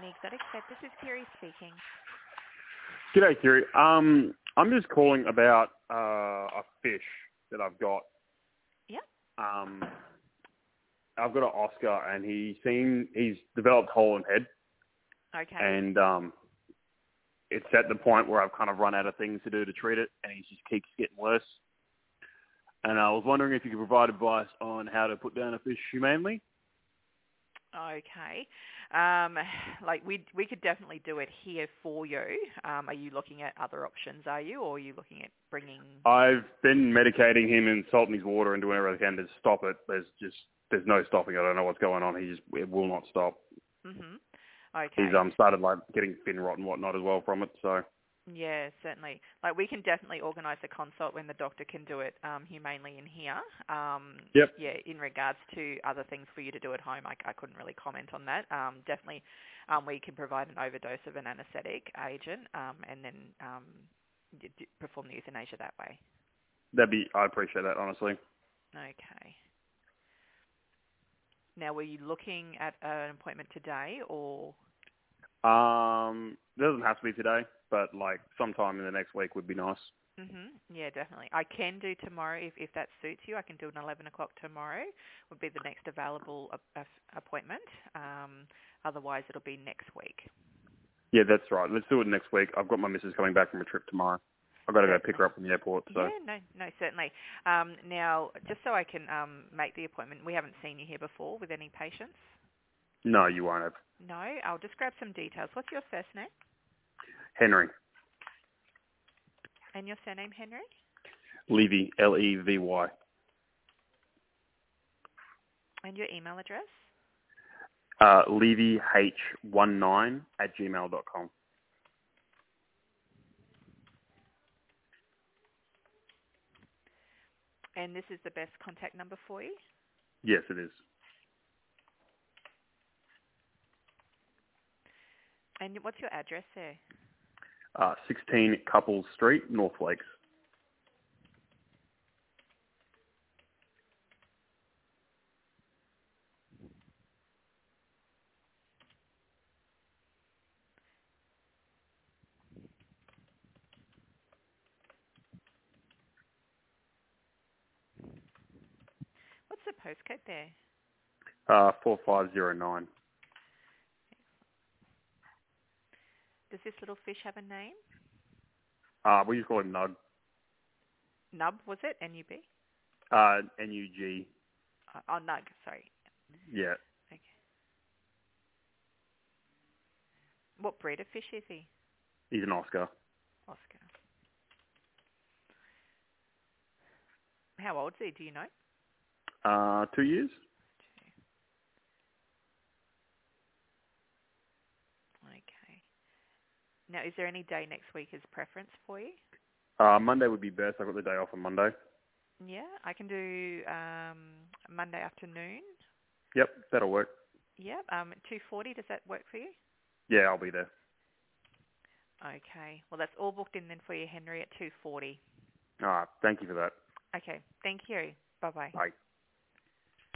the Exotic Vet. This is Kiri speaking. G'day, Kiri. I'm just calling about a fish that I've got. Yep. I've got an Oscar, and he's developed hole in head, Okay. and it's at the point where I've kind of run out of things to do to treat it, and he just keeps getting worse. And I was wondering if you could provide advice on how to put down a fish humanely. Okay. We could definitely do it here for you. Are you looking at other options, or are you looking at bringing... I've been medicating him and salting his water and doing everything I can to stop it. There's no stopping it. I don't know what's going on. It will not stop. Mm-hmm. Okay. He's started getting fin rot and whatnot as well from it, so... Yeah, certainly. We can definitely organise a consult when the doctor can do it humanely in here. Yep. Yeah, in regards to other things for you to do at home, I couldn't really comment on that. Definitely, we can provide an overdose of an anaesthetic agent and then perform the euthanasia that way. I appreciate that, honestly. Okay. Now, were you looking at an appointment today or...? It doesn't have to be today, but sometime in the next week would be nice. Yeah, definitely. I can do tomorrow if that suits you. I can do an 11 o'clock tomorrow. Would be the next available appointment. Otherwise, it'll be next week. Yeah, that's right. Let's do it next week. I've got my missus coming back from a trip tomorrow. I've got to go pick her up from the airport. So. Yeah, no, certainly. Now, just so I can make the appointment, we haven't seen you here before with any patients? No, you won't have. No, I'll just grab some details. What's your first name? Henry. And your surname, Henry? Levy, Levy. And your email address? levyh19@gmail.com. And this is the best contact number for you? Yes, it is. And what's your address there? 16 Couples Street, North Lakes. What's the postcode there? 4509. Does this little fish have a name? We just call him Nug. Nub, was it? N-U-B? N-U-G. Nug, sorry. Yeah. Okay. What breed of fish is he? He's an Oscar. Oscar. How old is he? Do you know? 2 years. Okay. Now, is there any day next week as preference for you? Monday would be best. I've got the day off on Monday. Yeah, I can do Monday afternoon. Yep, that'll work. Yep, 2:40. Does that work for you? Yeah, I'll be there. Okay. Well, that's all booked in then for you, Henry, at 2:40. All right. Thank you for that. Okay. Thank you. Bye-bye. Bye.